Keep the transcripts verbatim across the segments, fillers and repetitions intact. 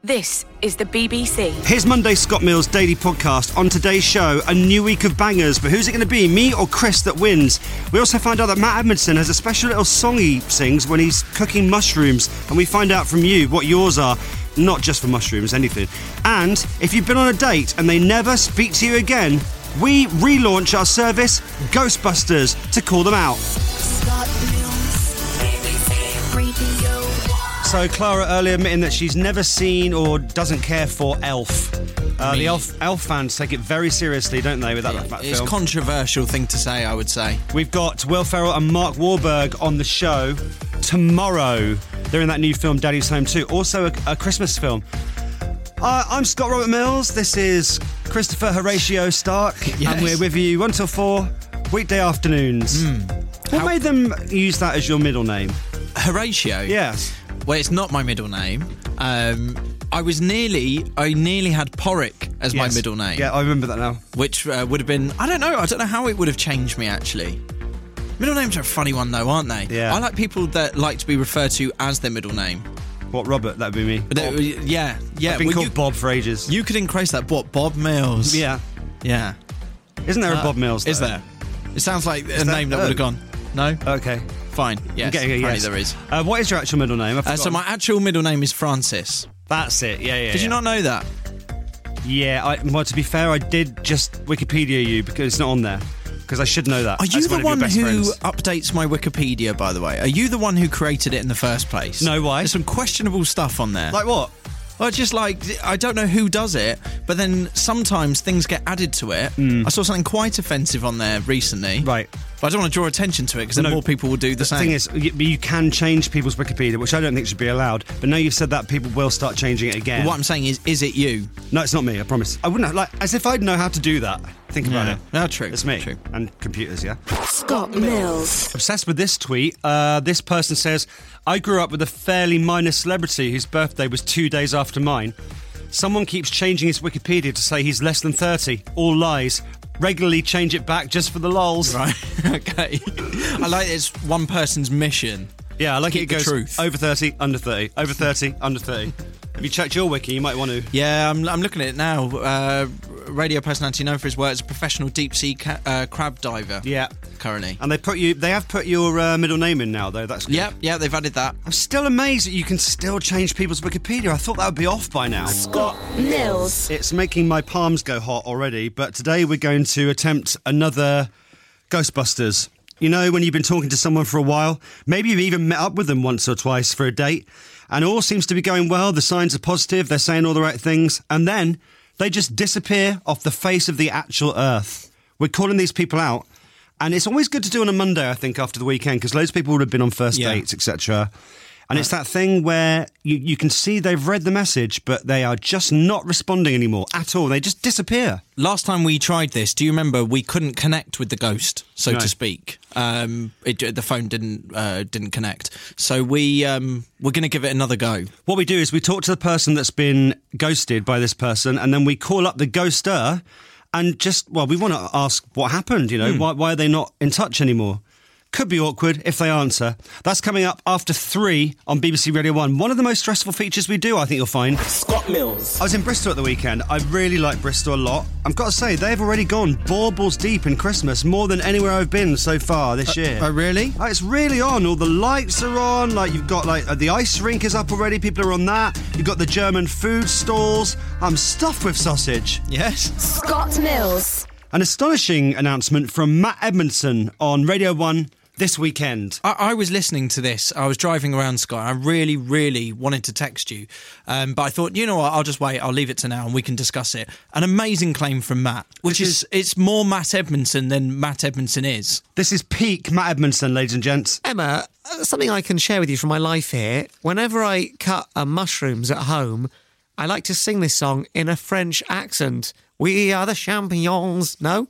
This is the B B C. Here's Monday Scott Mills' daily podcast. On today's show, a new week of bangers, but who's it going to be, me or Chris, that wins? We also find out that Matt Edmondson has a special little song he sings when he's cooking mushrooms, and we find out from you what yours are, not just for mushrooms, anything. And if you've been on a date and they never speak to you again, we relaunch our service, Ghostbusters, to call them out. Scott Mills, B B C Radio. So Clara earlier admitting that she's never seen or doesn't care for Elf. Uh, the Elf Elf fans take it very seriously, don't they, with that, that It's film? a controversial thing to say, I would say. We've got Will Ferrell and Mark Wahlberg on the show tomorrow. They're in that new film, Daddy's Home two. Also a, a Christmas film. Uh, I'm Scott Robert Mills. This is Christopher Horatio Stark. Yes. And we're with you one till four, weekday afternoons. Mm. What How- made them use that as your middle name? Horatio? Yes. Well, it's not my middle name. Um, I was nearly, I nearly had Porrick as my Yes. middle name. Yeah, I remember that now. Which uh, would have been, I don't know, I don't know how it would have changed me, actually. Middle names are a funny one, though, aren't they? Yeah. I like people that like to be referred to as their middle name. What, Robert? That'd be me. But uh, yeah, yeah. I've been well, called you, Bob for ages. You could increase that. What, Bob Mills? Yeah. Yeah. Isn't there a Uh, Bob Mills, Is though? there? It sounds like a there? name that Oh. would have gone. No? Okay. Fine. Yes, I'm getting a apparently yes. there is. Uh, what is your actual middle name? I've Uh, so forgotten. my actual middle name is Francis. That's it. Yeah, yeah. Did yeah. you not know that? Yeah. I, well, to be fair, I did just Wikipedia you because it's not on there. Because I should know that. Are you As the of your one best who friends. updates my Wikipedia, by the way? Are you the one who created it in the first place? No, why? There's some questionable stuff on there. Like what? Well, just like, I don't know who does it, but then sometimes things get added to it. I saw something quite offensive on there recently. Right. But I don't want to draw attention to it because then No, more people will do the, The same. thing is, you, you can change people's Wikipedia, which I don't think should be allowed. But now you've said that, people will start changing it again. What I'm saying is, is it you? No, it's not me. I promise. I wouldn't like as if I'd know how to do that. Think about Yeah. it. No, true. It's me True. and computers. Yeah. Scott Mills. Obsessed with this tweet. Uh, this person says, I grew up with a fairly minor celebrity whose birthday was two days after mine. Someone keeps changing his Wikipedia to say he's less than thirty. All lies. Regularly change it back just for the lols. Right. Okay. I like it's one person's mission. Yeah, I like Keep it. It the goes truth. over thirty, under thirty. Over thirty, under thirty. Have you checked your wiki? You might want to. Yeah, I'm, I'm looking at it now. Uh, radio personality known for his work as a professional deep sea ca- uh, crab diver. Yeah. Currently. And they put you. They have put your uh, middle name in now, though. That's good. Yeah, yeah, they've added that. I'm still amazed that you can still change people's Wikipedia. I thought that would be off by now. Scott Mills. It's making my palms go hot already, but today we're going to attempt another Ghostbusters. You know, when you've been talking to someone for a while, maybe you've even met up with them once or twice for a date, and all seems to be going well, the signs are positive, they're saying all the right things, and then they just disappear off the face of the actual earth. We're calling these people out, and it's always good to do on a Monday, I think, after the weekend, because loads of people would have been on first Yeah. dates, et cetera. And it's that thing where you, you can see they've read the message, but they are just not responding anymore at all. They just disappear. Last time we tried this, do you remember we couldn't connect with the ghost, so No. to speak? Um, it, the phone didn't uh, didn't connect. So we, um, we're going to give it another go. What we do is we talk to the person that's been ghosted by this person, and then we call up the ghoster and just, well, we want to ask what happened, you know, why, why are they not in touch anymore? Could be awkward if they answer. That's coming up after three on B B C Radio one. One of the most stressful features we do, I think you'll find. Scott Mills. I was in Bristol at the weekend. I really like Bristol a lot. I've got to say, they've already gone baubles deep in Christmas, more than anywhere I've been so far this year. Oh, really? Oh, it's really on. All the lights are on. Like, you've got, like, uh, the ice rink is up already. People are on that. You've got the German food stalls. I'm stuffed with sausage. Yes. Scott Mills. An astonishing announcement from Matt Edmondson on Radio one this weekend. I, I was listening to this. I was driving around, Scott. I really, really wanted to text you. Um, but I thought, you know what, I'll just wait. I'll leave it to now and we can discuss it. An amazing claim from Matt, which This is, it's more Matt Edmondson than Matt Edmondson is. This is peak Matt Edmondson, ladies and gents. Emma, uh, something I can share with you from my life here. Whenever I cut uh, mushrooms at home, I like to sing this song in a French accent. We are the champignons. No?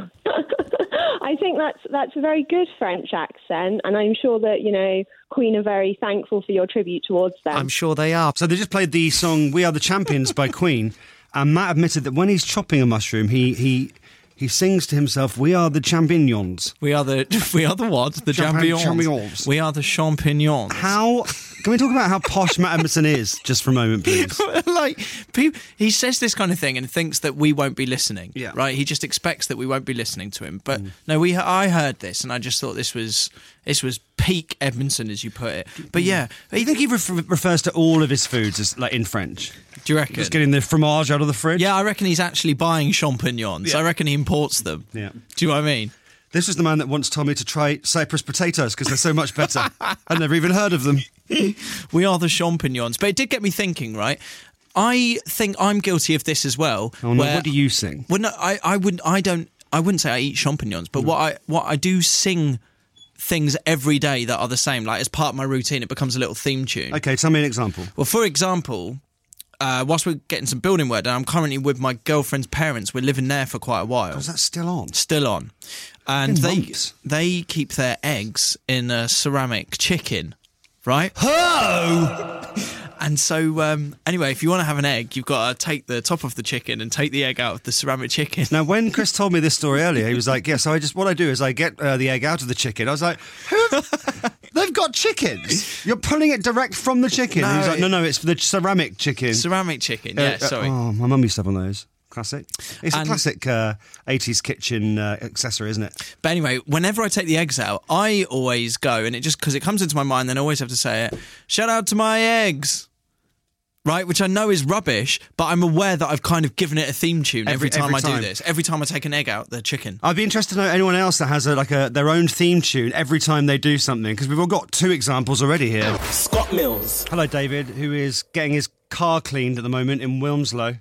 I think that's that's a very good French accent, and I'm sure that, you know, Queen are very thankful for your tribute towards them. I'm sure they are. So they just played the song We Are the Champions by Queen, and Matt admitted that when he's chopping a mushroom, he he he sings to himself, We are the champignons. We are the we are the what? The Champion- champignons. champignons. We are the champignons. How Can we talk about how posh Matt Edmondson is just for a moment, please? Like, people, he says this kind of thing and thinks that we won't be listening. Yeah. Right? He just expects that we won't be listening to him. But no, we. I heard this and I just thought this was this was peak Edmondson, as you put it. But yeah, I think he ref- refers to all of his foods as like in French. do you reckon? Just getting the fromage out of the fridge. Yeah, I reckon he's actually buying champignons. Yeah. I reckon he imports them. Yeah. Do you know what I mean? This was the man that once told me to try Cyprus potatoes because they're so much better. I'd never even heard of them. We are the champignons. But it did get me thinking, right? I think I'm guilty of this as well. Oh no, where- what do you sing? Well, no, I, I wouldn't. I don't. I wouldn't say I eat champignons, but what I what I do sing things every day that are the same. Like as part of my routine, it becomes a little theme tune. Okay, tell me an example. Well, for example, uh, whilst we're getting some building work done, I'm currently with my girlfriend's parents. We're living there for quite a while. Is that still on? Still on, and Been they months. they keep their eggs in a ceramic chicken, right? Oh! And so, um, anyway, if you want to have an egg, you've got to take the top of the chicken and take the egg out of the ceramic chicken. Now, when Chris told me this story earlier, he was like, "Yeah, so I just what I do is I get uh, the egg out of the chicken." I was like, "Who? They've got chickens. You're pulling it direct from the chicken." No, and he was like, "No, it- no, it's for the ceramic chicken." Ceramic chicken, yeah, Uh, uh, sorry. Oh, my mum used to have one of those. Classic. It's a And- classic uh, eighties kitchen uh, accessory, isn't it? But anyway, whenever I take the eggs out, I always go, and it just, because it comes into my mind, then I always have to say it, shout out to my eggs. Right, which I know is rubbish, but I'm aware that I've kind of given it a theme tune every, Every- time every I time. do this. Every time I take an egg out, the chicken. I'd be interested to know anyone else that has a, like a, their own theme tune every time they do something, because we've all got two examples already here. Scott Mills. Hello, David, who is getting his car cleaned at the moment in Wilmslow.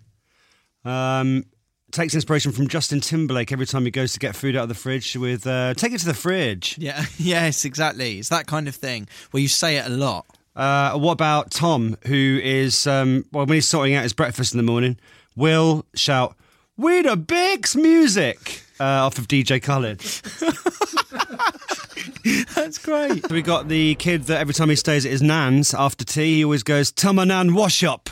Um, takes inspiration from Justin Timberlake every time he goes to get food out of the fridge with, uh, take it to the fridge. Yeah, yes, exactly. It's that kind of thing where you say it a lot. Uh, what about Tom, who is, um, well, when he's sorting out his breakfast in the morning, will shout, "We the Bix music," uh, off of D J Khaled. That's great. We got the kid that every time he stays at his nan's after tea, he always goes, "Tell my nan wash up,"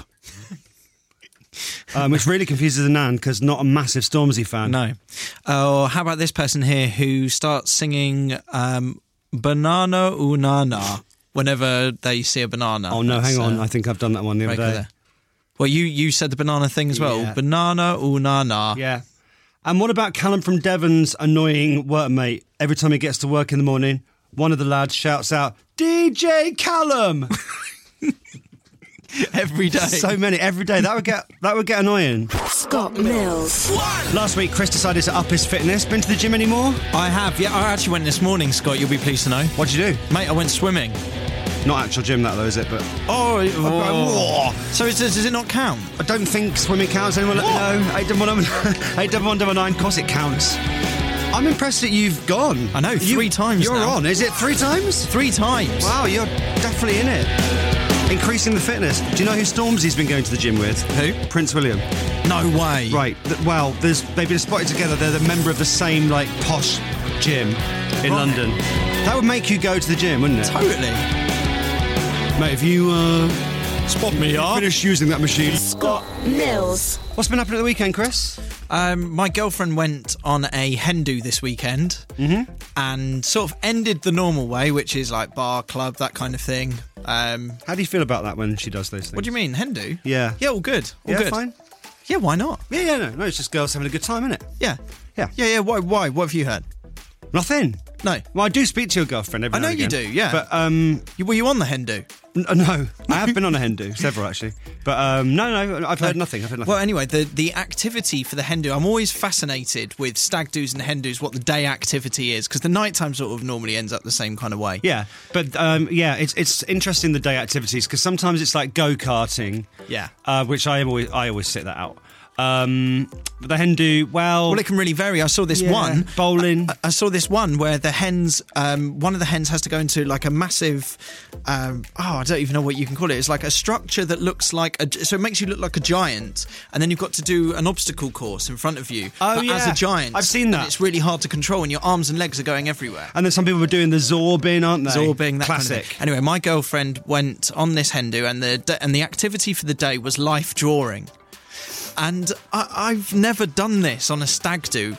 um, which really confuses the nan because not a massive Stormzy fan. No. Or how about this person here who starts singing um, Banana Unana whenever they see a banana? Oh no, hang That's, on! uh, I think I've done that one the other breaker day. there. Well, you, you said the banana thing as well. Yeah. Banana Unana. Yeah. And what about Callum from Devon's annoying workmate? Every time he gets to work in the morning, one of the lads shouts out, "D J Callum!" Every day. So many every day. That would get that would get annoying. Scott Mills. Last week, Chris decided to up his fitness. Been to the gym anymore? I have, yeah. I actually went this morning, Scott. You'll be pleased to know. What'd you do? Mate, I went swimming. Not actual gym, that though, is it? But Oh, oh. so is, does it not count? I don't think swimming counts. Anyone let me know? eight double one eight double one double nine. Of course it counts. I'm impressed that you've gone. I know, You- three times You're now. on. Is it three times? Three times. Wow, you're definitely in it. Increasing the fitness. Do you know who Stormzy's been going to the gym with? Who? Prince William. No way. Right. Th- well, there's they've been spotted together. They're the member of the same like posh gym in Right. London. That would make you go to the gym, wouldn't it? Totally. Mate, if you uh, Spot me up. finish using that machine. Scott Mills. What's been happening at the weekend, Chris? Um, my girlfriend went on a hen do this weekend Mm-hmm. and sort of ended the normal way, which is like bar, club, that kind of thing. Um, How do you feel about that when she does those things? what do you mean, hen do? Yeah. Yeah, all good. All Yeah, good. fine. Yeah, why not? Yeah, yeah, no, no. It's just girls having a good time, isn't it? Yeah. Yeah. Yeah, yeah. Why? Why? What have you heard? Nothing. No. Well, I do speak to your girlfriend every I know now and you again. do, yeah. But um, You, were you on the hen do? n- uh, no, I have been on a hen do, several actually. But um, no, no, I've heard nothing. I've heard nothing. Well, anyway, the, the activity for the hen do, I'm always fascinated with stag do's and hen do's, what the day activity is, because the nighttime sort of normally ends up the same kind of way. Yeah, but um, yeah, it's it's interesting the day activities because sometimes it's like go karting, Yeah. uh, which I am always I always sit that out. Um, but the hen do well. Well, it can really vary. I saw this yeah, one. bowling. I saw this one where the hens, um, one of the hens has to go into like a massive, um, oh, I don't even know what you can call it. It's like a structure that looks like, a, so it makes you look like a giant, and then you've got to do an obstacle course in front of you. Oh, but as yeah. a giant. I've seen that. And it's really hard to control, and your arms and legs are going everywhere. And then some people were doing the zorbing, aren't they? Zorbing, that classic. kind of thing. Anyway, my girlfriend went on this hen do, and the and the activity for the day was life drawing. And I, I've never done this on a stag do.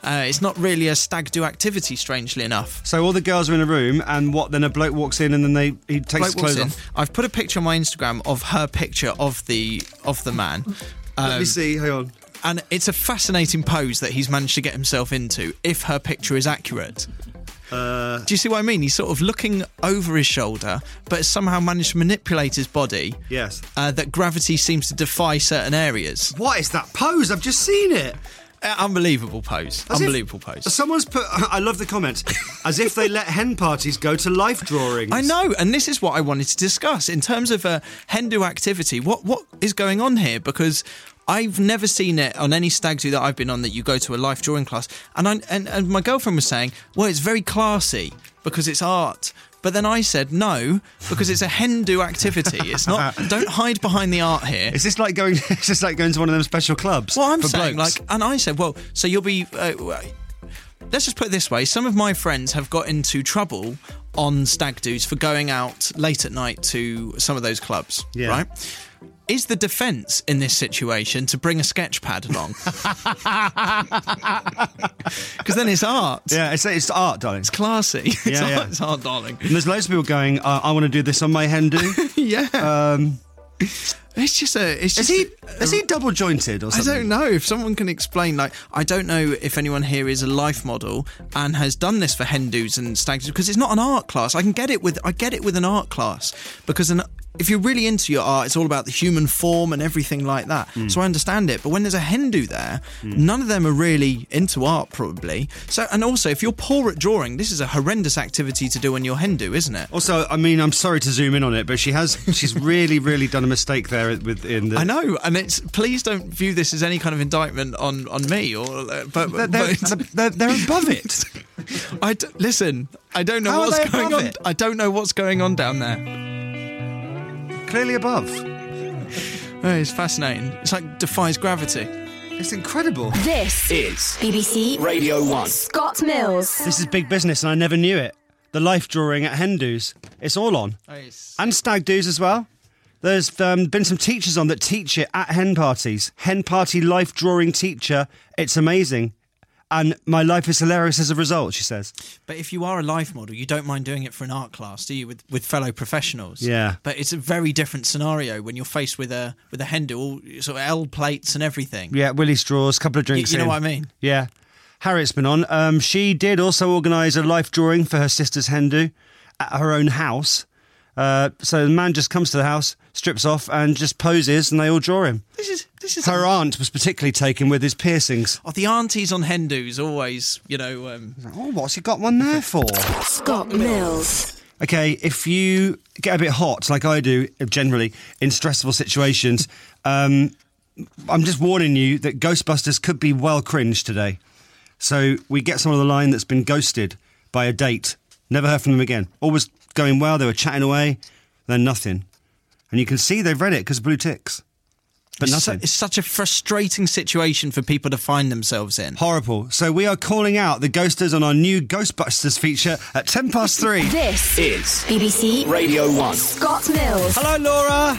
Uh, it's not really a stag do activity, strangely enough. So all the girls are in a room, and what? Then a bloke walks in, and then they he takes Bloke his clothes walks in. off. I've put a picture on my Instagram of her picture of the of the man. Let Um, me see. Hang on. And it's a fascinating pose that he's managed to get himself into, if her picture is accurate. Uh, Do you see what I mean? He's sort of looking over his shoulder, but has somehow managed to manipulate his body. yes. Uh, that gravity seems to defy certain areas. What is that pose? I've just seen it. Uh, unbelievable pose. As if- Unbelievable pose. Someone's put. I love the comments. As if they let hen parties go to life drawings. I know, and this is what I wanted to discuss in terms of a hen do activity. What what is going on here? Because I've never seen it on any stag do that I've been on that you go to a life drawing class, and I and, and my girlfriend was saying, well, it's very classy because it's art. But then I said no, because it's a hen do activity. It's not. Don't hide behind the art here. Is this like going? Is this like going to one of them special clubs? Well, I'm for saying, blokes? like, and I said, well, so you'll be. Uh, let's just put it this way: some of my friends have got into trouble on stag do's for going out late at night to some of those clubs. Yeah. Right? Is the defence in this situation to bring a sketch pad along? Because then it's art. Yeah, it's it's art, darling. It's classy. It's, Yeah, art, yeah. it's art, darling. And there's loads of people going. Uh, I want to do this on my hen do. Yeah. um, it's just a. It's is just he a- is he double jointed or I something? don't know if someone can explain. Like, I don't know if anyone here is a life model and has done this for hen do's and stag do's, because it's not an art class. I can get it with I get it with an art class, because an, if you're really into your art, it's all about the human form and everything like that. Mm. So I understand it. But when there's a hen do there, none of them are really into art, probably. So, and also, if you're poor at drawing, this is a horrendous activity to do on your hen do, isn't it? Also, I mean, I'm sorry to zoom in on it, but she has she's really really done a mistake there with in the. I know, and it's please don't view this as any kind of indictment on, on me or uh, but, They're, but they're, they're, they're above it. I d- listen. I don't know How are what's they going above on. it? I don't know what's going on down there. Clearly above. Oh, it's fascinating. It's like defies gravity. It's incredible. This is B B C Radio one. Scott Mills. This is big business, and I never knew it. The life drawing at hen do's. It's all on. And stag do's as well. There's um, been some teachers on that teach it at hen parties. Hen party life drawing teacher. It's amazing. And my life is hilarious as a result, she says. But if you are a life model, you don't mind doing it for an art class, do you? With with fellow professionals. Yeah. But it's a very different scenario when you're faced with a with a hen do, all sort of L plates and everything. Yeah, Willy straws, couple of You, drinks you know in. what I mean? Yeah. Harriet's been on. Um, she did also organise a life drawing for her sister's hen do at her own house. Uh, so the man just comes to the house, strips off, and just poses, and they all draw him. This is this is Her aunt was particularly taken with his piercings. Oh, the aunties on hen do's always, you know. Um, Oh, what's he got one there for? Scott Mills. Okay, if you get a bit hot, like I do generally, in stressful situations, um, I'm just warning you that Ghostbusters could be well cringe today. So we get someone on the line that's been ghosted by a date. Never heard from them again. All was going well, they were chatting away, then nothing. And you can see they've read it because blue ticks. But it's, su- nothing. it's such a frustrating situation for people to find themselves in. Horrible. So we are calling out the ghosters on our new Ghostbusters feature at ten past three. This Is B B C Radio one. Scott Mills. Hello, Laura.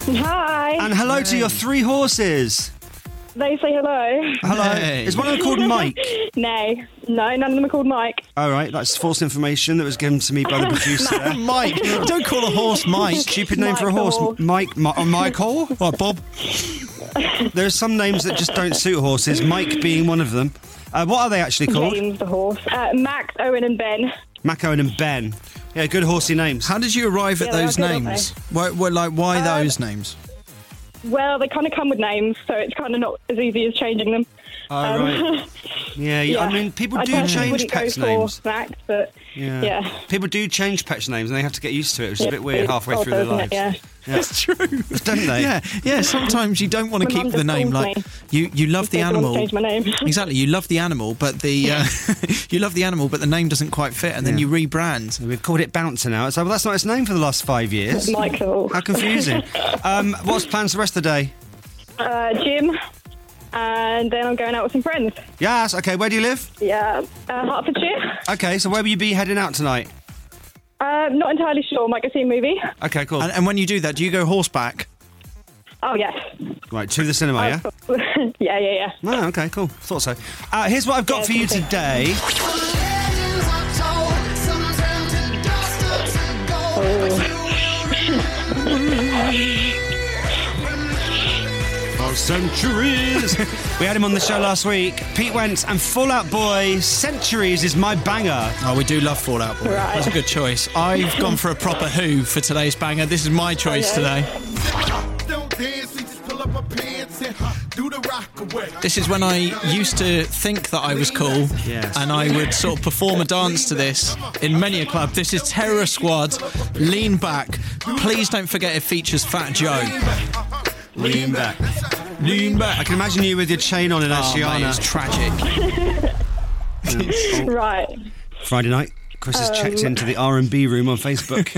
Hi. And hello to your three horses. They say hello. Hello. Hey. Is one of them called Mike? No. No, none of them are called Mike. All right, that's false information that was given to me by the producer there. Mike, don't call a horse Mike. Stupid name for a horse. Michael. Mike, Mi- oh, Michael? What, Bob? There are some names that just don't suit horses, Mike being one of them. Uh, what are they actually called? James the horse. Uh, Max, Owen and Ben. Mac Owen and Ben. Yeah, good horsey names. How did you arrive at Yeah, they those are good, aren't names? Why, why, like, why Uh, those names? Well, they kind of come with names, so it's kind of not as easy as changing them. Oh, Um, right. Yeah, yeah, I mean, people I do personally change wouldn't pets' go for names. Max, but Yeah. yeah. People do change pets' names and they have to get used to it, which is Yeah, a bit weird it's halfway odd, through their isn't lives. it? Yeah. That's true. Don't they? Yeah, yeah. Sometimes you don't want to My keep mum the just name. calls Like me. you, you love the They want to animal. change my name. Exactly, you love the animal, but the uh, you love the animal, but the name doesn't quite fit, and then Yeah. you rebrand. We've called it Bouncer now. It's like, well, that's not its name for the last five years. Michael. How confusing. um, what's plans for the rest of the day? Uh, Jim. And then I'm going out with some friends. Yes, okay, where do you live? Yeah. Uh, Hertfordshire. Okay, so where will you be heading out tonight? Uh, not entirely sure. Might go see a movie. Okay, cool. And, and when you do that, do you go horseback? Oh, yes. Right, to the cinema, yeah? yeah, yeah, yeah. Oh, okay, cool. Thought so. Uh, here's what I've got Yeah, for you something. today. For centuries. We had him on the show last week. Pete Wentz and Fall Out Boy. Centuries is my banger. Oh, we do love Fall Out Boy. Right. That's a good choice. I've gone for a proper Who for today's banger. This is my choice Okay. today. This is when I used to think that I was cool, Yes. and I would sort of perform a dance to this in many a club. This is Terror Squad, Lean Back. Please don't forget it features Fat Joe. Lean back. Lean Back. I can imagine you with your chain on in Oh, mate, Ashiana. it's tragic. Right. Friday night, Chris has checked into the R and B room on Facebook.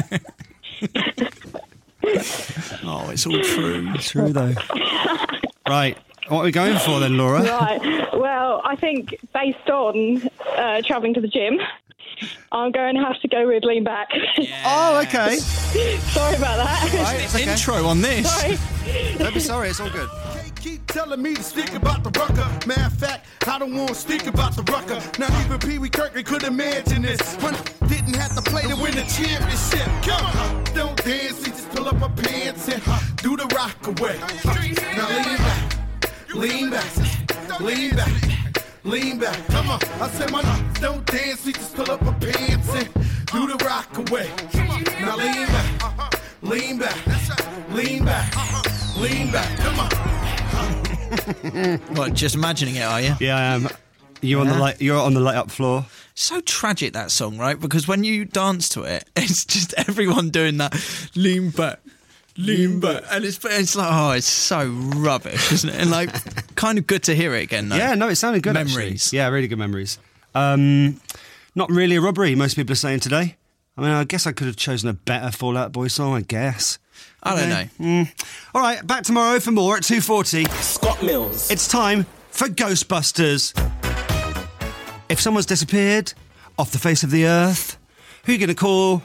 Oh, it's all true. True, though. Right. What are we going for then, Laura? Right. Well, I think based on uh, travelling to the gym, I'm going to have to go with Lean Back. Oh, okay. Sorry about that. Right, it's okay. Intro on this. Sorry. Don't be sorry, it's all good. Keep telling me to stick about the rucker. Matter of fact, I don't want to stick about the rucker. Not even Pee Wee Kirkland could imagine this. When didn't have to play to win the championship. Come on, don't dance, you just pull up my pants and do the rock away. Now lean back, lean back, lean back, lean back. Come on, I said my don't dance, you just pull up my pants and do the rock away. Now lean back, lean back, lean back, lean back. Come on. What, just imagining it, are you? Yeah, I am. You're on the Yeah. light. You're on the light up floor. So tragic, that song, right? Because when you dance to it, it's just everyone doing that lean back, lean back. And it's, it's like, oh, it's so rubbish, isn't it? And like, kind of good to hear it again, though. Yeah, no, it sounded good. Memories. Actually. Yeah, really good memories. Um, not really a robbery. Most people are saying today. I mean, I guess I could have chosen a better Fall Out Boy song. I guess. I don't Okay. know. Mm. All right, back tomorrow for more at two forty. Scott Mills. It's time for Ghostbusters. If someone's disappeared off the face of the earth, who are you going to call?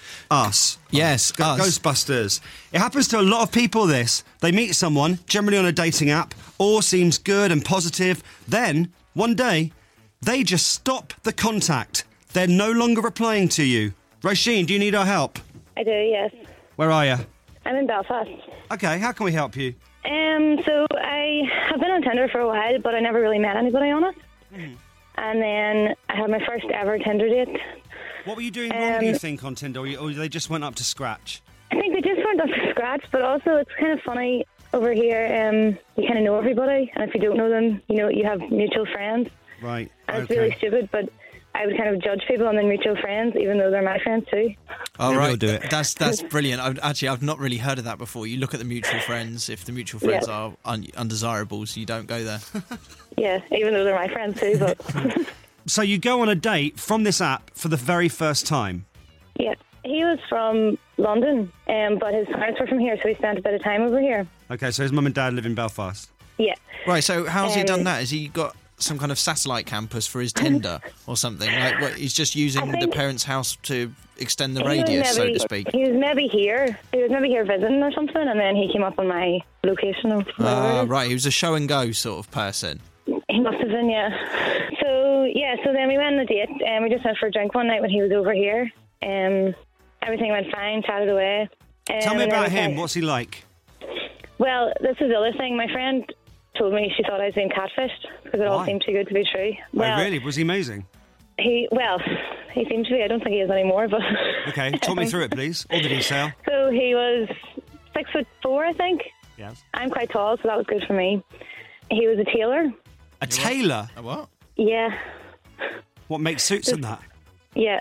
Us. Yes, Go- us. Ghostbusters. It happens to a lot of people, this. They meet someone, generally on a dating app, all seems good and positive. Then, one day, they just stop the contact. They're no longer replying to you. Roisin, do you need our help? I do, yes. Where are you? I'm in Belfast. Okay, how can we help you? Um, so I have been on Tinder for a while, but I never really met anybody on it. Mm-hmm. And then I had my first ever Tinder date. What were you doing wrong, do you Um, think, on Tinder, or, you, or they just went up to scratch? I think they just weren't up to scratch, but also it's kind of funny over here. Um, you kind of know everybody, and if you don't know them, you know you have mutual friends. Right, And it's okay. really stupid, but I would kind of judge people on their mutual friends, even though they're my friends too. Oh, Yeah, right. we'll do it. That's that's brilliant. I've, actually, I've not really heard of that before. You look at the mutual friends. If the mutual friends Yeah. are un- undesirables, you don't go there. Yeah, even though they're my friends too, but So you go on a date from this app for the very first time? yeah. He was from London, um, but his parents were from here, so he spent a bit of time over here. Okay, so his mum and dad live in Belfast. Yeah. Right. So how's he done Um, that? Has he got some kind of satellite campus for his Tinder or something? Like, what, he's just using I the think- parents' house to extend the He was radius, so maybe- to speak. He was maybe here. He was maybe here visiting or something, and then he came up on my location. Or whatever Ah, it is. right. He was a show and go sort of person. He must have been, yeah. So, yeah, so then we went on a date, and we just went for a drink one night when he was over here. Um, everything went fine, chatted away. Um, Tell me and then about we him. kind- What's he like? Well, this is the other thing. My friend told me she thought I was being catfished because it all Why? seemed too good to be true. Well, oh, really? Was he amazing? He, well, he seemed to be. I don't think he is anymore, but... Okay, talk me through it, please. All the detail. So he was six foot four, I think. Yes. I'm quite tall, so that was good for me. He was a tailor. A tailor? A what? Yeah, What makes suits and that? yeah.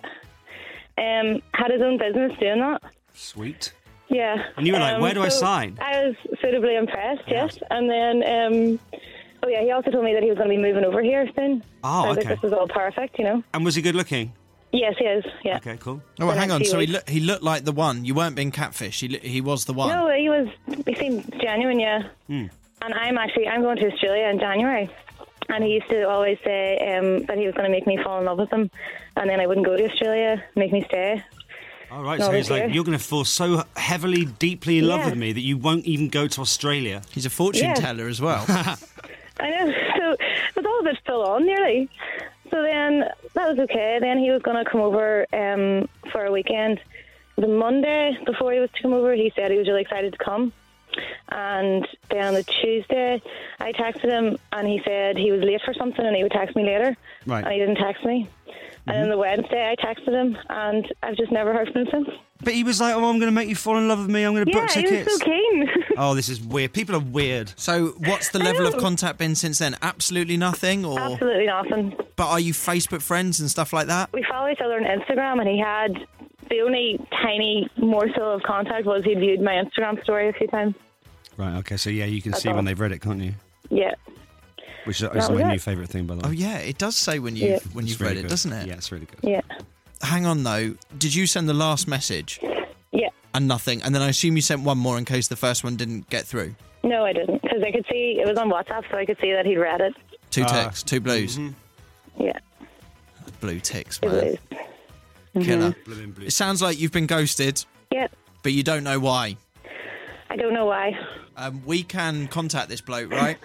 Um, had his own business doing that. Sweet. Yeah. And you were like, Um, where do I so sign? I was suitably impressed, yes. And then, um, oh yeah, he also told me that he was going to be moving over here soon. Oh, so I was okay. like, this is all perfect, you know. And was he good looking? Yes, he is, yeah. Okay, cool. Oh, well, The hang next on. few So he, weeks. look, he looked like the one. You weren't being catfished. He, li- he was the one. No, he was, he seemed genuine, yeah. Hmm. And I'm actually, I'm going to Australia in January. And he used to always say um, that he was going to make me fall in love with him. And then I wouldn't go to Australia, make me stay. All right, No, so he's this like, year. you're going to fall so heavily, deeply in love Yeah. with me that you won't even go to Australia. He's a fortune Yeah. teller as well. I know. So it was all a bit full on, nearly. So then that was okay. Then he was going to come over um, for a weekend. The Monday before he was to come over, he said he was really excited to come. And then on the Tuesday, I texted him and he said he was late for something and he would text me later. Right. And he didn't text me. And then the Wednesday, I texted him and I've just never heard from him since. But he was like, oh, I'm going to make you fall in love with me. I'm going to Yeah, book he tickets. was so keen. Oh, this is weird. People are weird. So, what's the I level of know. contact been since then? Absolutely nothing, or Absolutely nothing. but are you Facebook friends and stuff like that? We follow each other on Instagram, and he had the only tiny morsel of contact was he'd viewed my Instagram story a few times. Right, okay, so yeah, you can That's see all. when they've read it, can't you? Yeah. Which is, That is was my it. new favourite thing, by the way. Oh yeah, it does say when you Yeah. have when It's you've really read it, good. doesn't it? Yeah, it's really good. Yeah. Hang on though, did you send the last message Yeah. and nothing, and then I assume you sent one more in case the first one didn't get through? No, I didn't, because I could see it was on WhatsApp, so I could see that he'd read it. Two Ah. ticks, two blues, Yeah. blue ticks, It man, was. killer. Blue in blue. It sounds like you've been ghosted, Yeah. but you don't know why. I don't know why. Um, we can contact this bloke, right?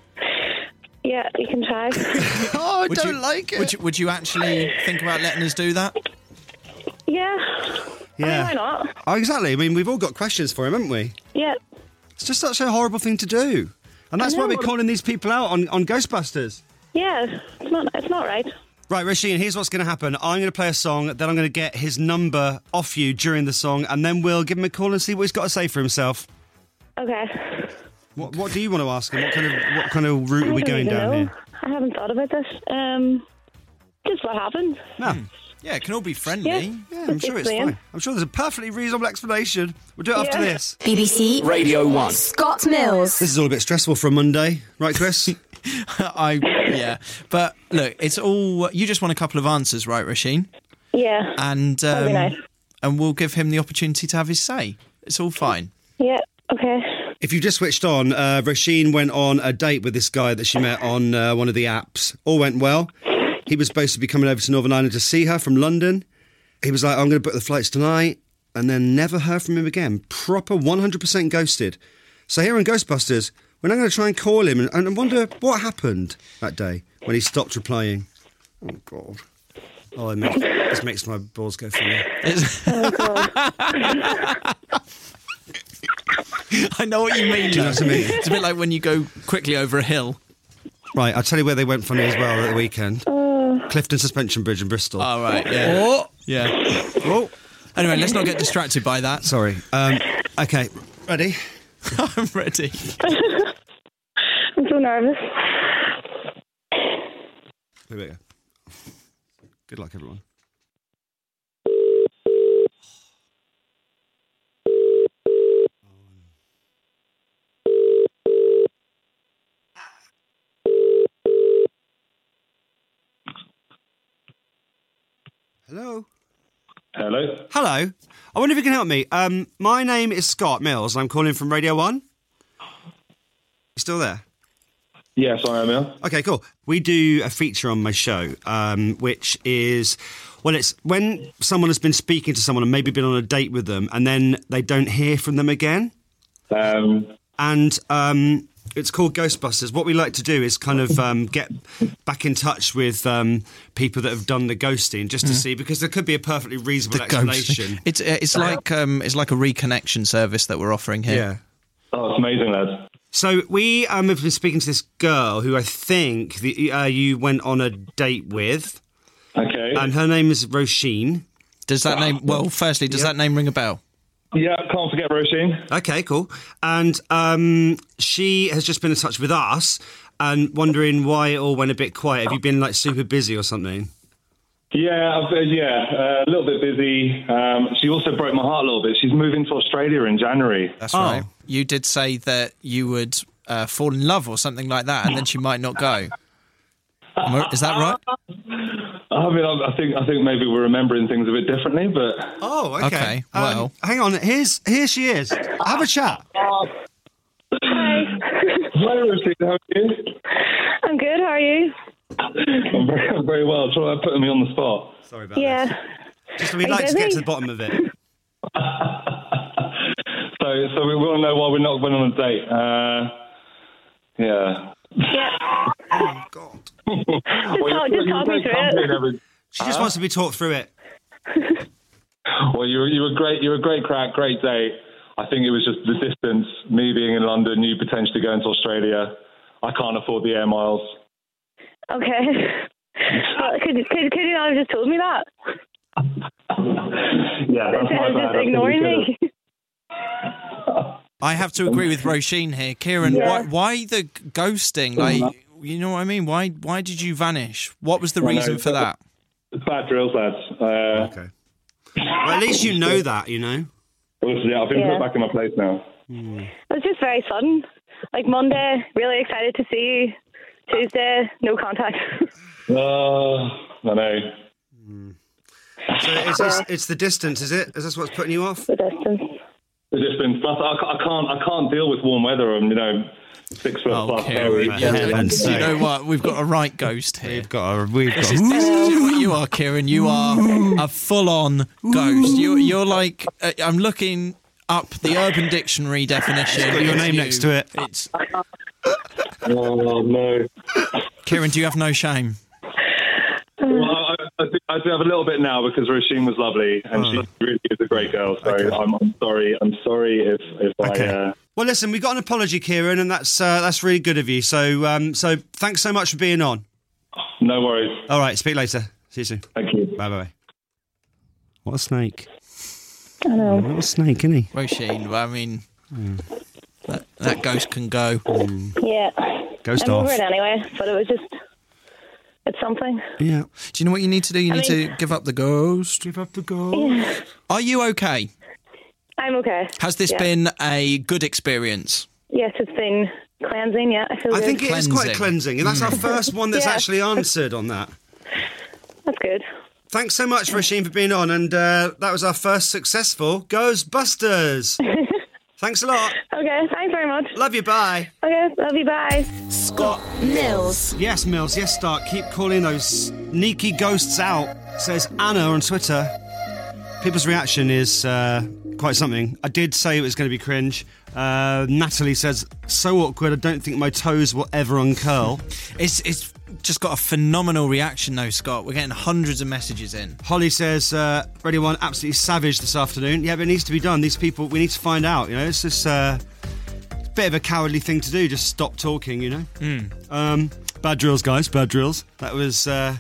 Yeah, you can try. Oh, I Would don't you- like it. Would you, would you actually think about letting us do that? yeah. Yeah. I mean, why not? Oh, exactly. I mean, we've all got questions for him, haven't we? Yeah. It's just such a horrible thing to do. And that's I why know. we're calling these people out on, on Ghostbusters. Yeah. It's not, it's not right. Right, Rasheen, here's what's going to happen. I'm going to play a song, then I'm going to get his number off you during the song, and then we'll give him a call and see what he's got to say for himself. Okay. What, what do you want to ask him? What kind of what kind of route I are we don't going even down know. here? I haven't thought about this. Um, just what happened. No. Yeah, it can all be friendly. Yeah. Yeah, I'm sure it's Explain. fine. I'm sure there's a perfectly reasonable explanation. We'll do it after Yeah. this. B B C Radio one. Scott Mills. This is all a bit stressful for a Monday, right, Chris? I yeah, but look, it's all you just want a couple of answers, right, Rasheen? Yeah. And um, That'd be nice. and we'll give him the opportunity to have his say. It's all fine. Yeah. Okay. If you just switched on, uh, Rasheen went on a date with this guy that she met on uh, one of the apps. All went well. He was supposed to be coming over to Northern Ireland to see her from London. He was like, I'm going to book the flights tonight, and then never heard from him again. Proper one hundred percent ghosted. So here on Ghostbusters, we're now going to try and call him and, and wonder what happened that day when he stopped replying. Oh, God. Oh, it makes, this makes my balls go funny. Oh, God. I know what you mean. Do you know though. what I mean? It's a bit like when you go quickly over a hill. Right, I'll tell you where they went funny as well at the weekend. Clifton Suspension Bridge in Bristol. Oh right, yeah, yeah. Oh, Anyway, let's not get distracted by that. sorry. Um, okay, ready? I'm ready. I'm so nervous. Here we go. Good luck, everyone. Hello? Hello. Hello. I wonder if you can help me. Um, my name is Scott Mills, and I'm calling from Radio one. You still there? Yes, I am. Yeah. Okay, cool. We do a feature on my show, um, which is, well, it's when someone has been speaking to someone and maybe been on a date with them, and then they don't hear from them again. Um, And um, it's called Ghostbusters. What we like to do is kind of um, get back in touch with um, people that have done the ghosting, just to see, because there could be a perfectly reasonable explanation. It's uh, it's like um it's like a reconnection service that we're offering here. Yeah. oh, it's amazing, lads. So we um, have been speaking to this girl who I think the, uh, you went on a date with, Okay. and her name is Roisin. Does that name? Well, firstly, does that name ring a bell? yeah, can't forget Roisin. Okay, cool. And um, she has just been in touch with us and wondering why it all went a bit quiet. Have you been like super busy or something? Yeah, I've, uh, yeah, uh, a little bit busy. Um, she also broke my heart a little bit. She's moving to Australia in January. That's Oh. right. You did say that you would uh, fall in love or something like that, and then she might not go. Am I- Is that right? I mean, I, I think I think maybe we're remembering things a bit differently, but Oh, okay. Okay, Um, well. hang on. Here's here she is. Have a chat. Hi. hi, Roisin, how are you? I'm good. How are you? I'm very, I'm very well. Try putting me on the spot. Sorry about Yeah. this. Just we'd Are you like to get busy? to the bottom of it. so, so we want to know why we're not going on a date. Uh, yeah. Yeah. Oh, God. Just talk, just talk me through it. She just wants to be talked through it. Well, you were, you were great. You were a great crack, great day. I think it was just the distance, me being in London, you potentially going to Australia. I can't afford the air miles. Okay. Well, could, could, could you not have just told me that? Yeah, that's my Instead of bad. just ignoring me. I have to agree with Roisin here. Kieran, Yeah. why, why the ghosting? Like, you know what I mean? Why why did you vanish? What was the I know, reason for that? It's bad drills, lads. Uh, Okay. Well, at least you know that, you know. Listen, yeah, I've been Yeah. put back in my place now. It was just very sudden. Like Monday, really excited to see you. Tuesday, no contact. Oh, I know. So is this, it's the distance, is it? Is this what's putting you off? The distance. The distance. Plus, I, ca- I can't. I can't deal with warm weather. I'm, you know, six foot Oh, plus. Kieran, hairy. yeah, heaven's you sake. know what? We've got a right ghost here. We've got a, we've got This is, this is what you are, Kieran. You are a full-on ghost. You're, you're like, uh, I'm looking up the Urban Dictionary definition. got your It's name you. next to it. It's Oh no. Kieran. Do you have no shame? Well, I, I, do, I do have a little bit now because Roisin was lovely and she really is a great girl. So Okay. I'm, I'm sorry. I'm sorry if if Okay. I. Uh, Well, listen, we got an apology, Kieran, and that's uh, that's really good of you. So, um, so thanks so much for being on. no worries. All right, speak later. See you soon. Thank you. Bye, bye. What a snake! I know. What a snake, isn't he? Roisin, I mean, that, that ghost can go. Yeah. Ghost I'm off. over it anyway, but it was just, it's something. Yeah. Do you know what you need to do? You I need mean- to give up the ghost. Give up the ghost. Are you okay? I'm okay. Has this Yeah. been a good experience? Yes, it's been cleansing, yeah. I feel I good. think it is quite Cleansing. cleansing, and that's our first one that's Yeah. actually answered on that. That's good. Thanks so much, Roisin, for being on, and uh, that was our first successful Ghostbusters. Thanks a lot. Okay, thanks very much. Love you. Bye. Okay, love you, bye. Scott Mills. Yes, Mills. Yes, Stark. Keep calling those sneaky ghosts out, says Anna on Twitter. People's reaction is uh, quite something. I did say it was going to be cringe. Uh, Natalie says, so awkward, I don't think my toes will ever uncurl. It's it's just got a phenomenal reaction though, Scott. We're getting hundreds of messages in. Holly says, uh, Radio one, absolutely savage this afternoon. Yeah, but it needs to be done. These people, we need to find out, you know. It's just uh, it's a bit of a cowardly thing to do, just stop talking, you know. Mm. Um, bad drills, guys, bad drills. That was uh,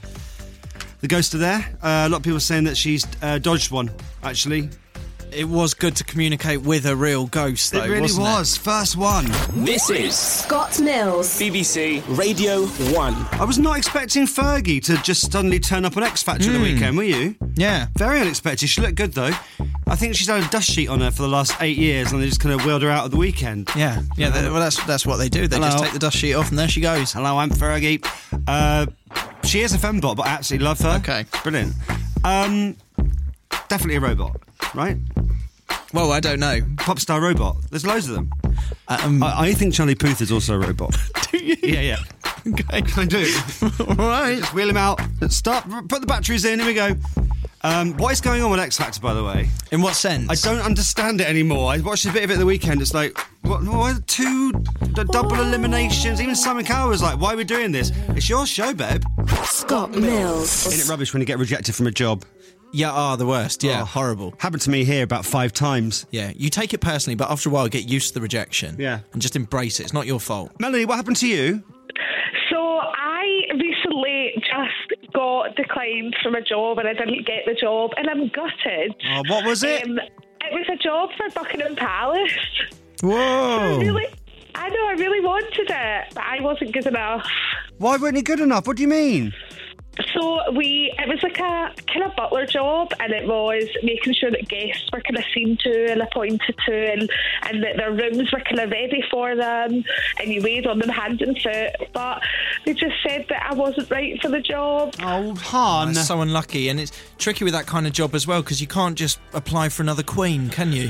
the ghost of there. Uh, a lot of people saying that she's uh, dodged one, actually. It was good to communicate with a real ghost, though, It really wasn't was. First one. This is Scott Mills. B B C Radio one. I was not expecting Fergie to just suddenly turn up on X Factor the weekend, were you? it? Yeah. Very unexpected. She looked good, though. I think she's had a dust sheet on her for the last eight years, and they just kind of wheeled her out at the weekend. Yeah, yeah. They, well, that's that's what they do. They just Hello. take the dust sheet off, and there she goes. Hello, I'm Fergie. Uh, she is a fembot, but I absolutely love her. Okay. Brilliant. Um, definitely a robot, right? Well, I don't know. Pop star robot. There's loads of them. Um, I, I think Charlie Puth is also a robot. do you? Yeah, yeah. Okay. I do. All right. Just wheel him out. Stop. Put the batteries in. Here we go. Um, what is going on with X Factor, by the way? In what sense? I don't understand it anymore. I watched a bit of it the weekend. It's like, what? Why two d- double eliminations? Even Simon Cowell was like, why are we doing this? It's your show, babe. Scott Mills. Isn't it rubbish when you get rejected from a job? Yeah, are the worst. Yeah, Oh. horrible. Happened to me here about five times. Yeah, you take it personally, but after a while, get used to the rejection. Yeah. And just embrace it. It's not your fault. Melanie, what happened to you? So I recently just got declined from a job and I didn't get the job and I'm gutted. Oh, what was it? Um, it was a job for Buckingham Palace. I Whoa. really, I know, I really wanted it, but I wasn't good enough. Why weren't you good enough? What do you mean? So we, it was like a kind of butler job, and it was making sure that guests were kind of seen to and appointed to, and, and that their rooms were kind of ready for them, and you waited on them hand and foot. But they just said that I wasn't right for the job. Oh, Han. That's so unlucky, and it's tricky with that kind of job as well because you can't just apply for another queen, can you?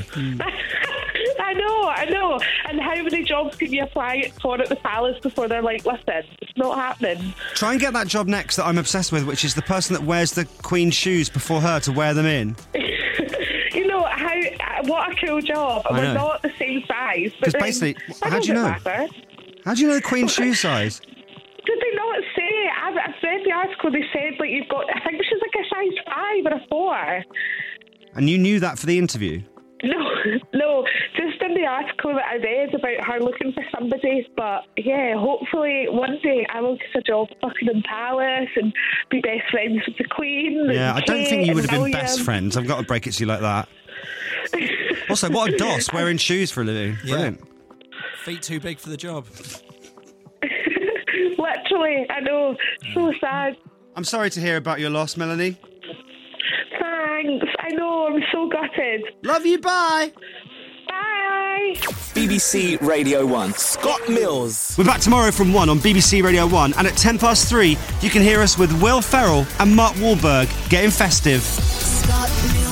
I know, I know. And how many jobs can you apply for at the palace before they're like, listen, it's not happening? Try and get that job next that I'm obsessed with, which is the person that wears the Queen's shoes before her to wear them in. You know, how uh, what a cool job. I We're know. not the same size. Because But then, basically, that how do you know? doesn't matter. How do you know the Queen's shoe size? Did they not say? I've, I've read the article. They said like you've got. I think she's like a size five or a four. And you knew that for the interview? No, no, just in the article that I read about her looking for somebody. But yeah, hopefully one day I will get a job at Buckingham Palace and be best friends with the Queen. Yeah, and I don't Kate think you would and have been William. best friends. I've got to break it to you like that. Also, what a doss, wearing shoes for a living. Yeah. Brilliant. Feet too big for the job. Literally, I know. So sad. I'm sorry to hear about your loss, Melanie. Thanks. I know. I'm so gutted. Love you, bye. Bye. B B C Radio one. Scott Mills. We're back tomorrow from one on B B C Radio one, and at ten past three, you can hear us with Will Ferrell and Mark Wahlberg getting festive. Scott Mills.